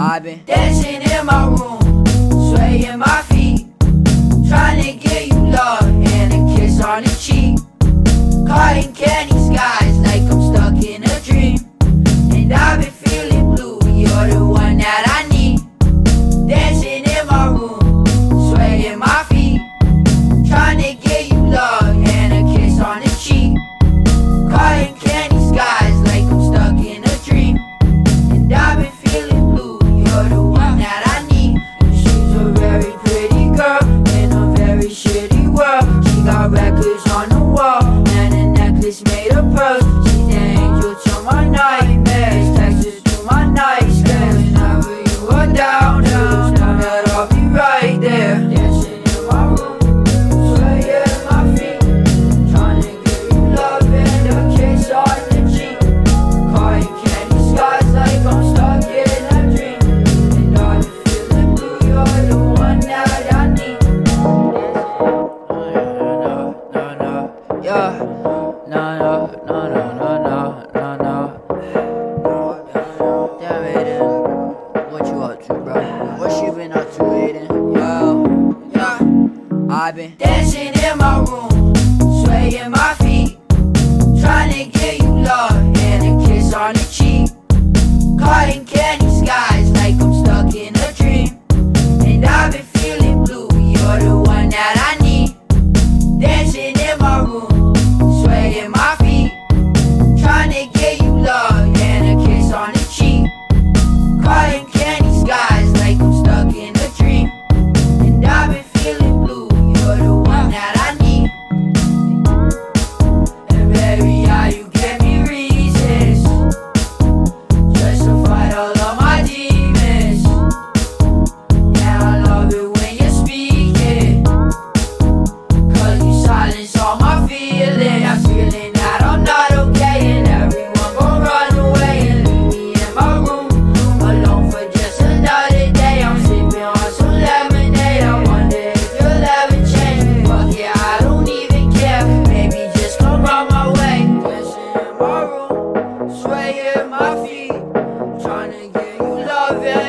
I've been dancing in my room, swaying my feet, trying to get you love and a kiss on the cheek. Caught in candy skies like I'm stuck in a dream, and I've been feeling blue, you're the one that I need. Dancing in my room, swaying my feet, trying to get you love and a kiss on the cheek. Caught in candy skies like I'm stuck in a dream, and I've been feeling blue, you're the one that I need. And she's a very pretty girl in a very shitty world. She got records on the wall and a necklace made of pearls. She's the angel to my nightmares, Texas to my nightstands. Whenever you are down, know that I'll be right there. Dancing in my room, swaying my feet, trying to give you love and a kiss on the cheek. Caught in candy skies like I'm stuck in a dream, and I've been feeling blue, you're the one that I need. Damn, Aiden, what you up to, bro? What you been up to, Aiden? I've been dancing in my room, swaying my feet, trying to get you love and a kiss on the cheek. Caught in candy skies like I'm stuck in a dream, and I've been feeling blue, you're the one that I need. Dancing in my room, swaying my feet, trying to get you love and a kiss on the cheek. Caught in candy skies like I'm stuck in a dream, and I've been feeling blue, you're the one that I need. And baby, how you give me reasons just to fight all of my demons. Yeah, I love it when you're speaking, cause you silence all my feelings. I'm feeling that I'm not okay, and everyone gon' run away and leave me in my room alone for just another day. I'm sipping on some lemonade, I wonder if you'll ever change. Fuck yeah, I don't even care, maybe just come round my way. Dancing in my room, swaying my feet, trying to get you love and